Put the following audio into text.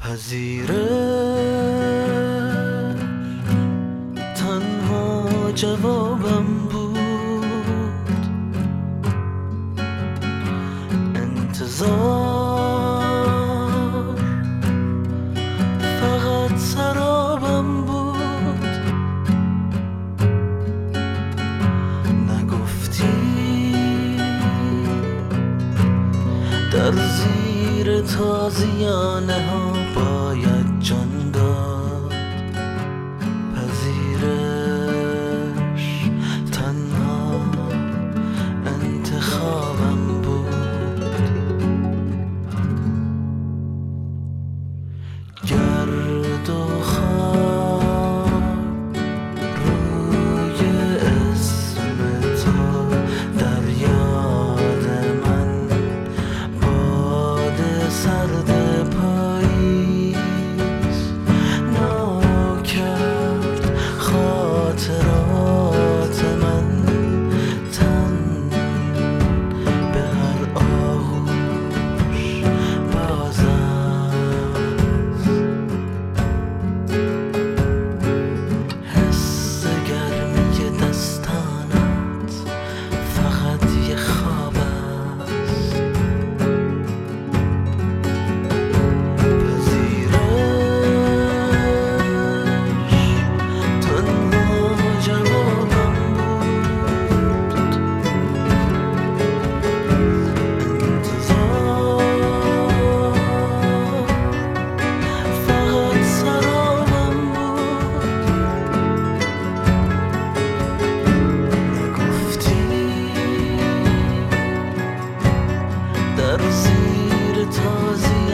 پذیرش تنها جوابم بود، انتظار فقط سرابم بود. نگفتی در زیر تازیانه ها باید جان داد. پذیرش تنها انتخابم بود. گرد و خاک روی اسم تو در یاد من، باد سرد پاییز نو کرد خاطرات من. تن به هر آغوش باز است، حس گرمی دستانت فقط یه خواب است. پذیرش تنها جوابم بود، انتظار فقط سرابم بود. نگفتی در زیر تازی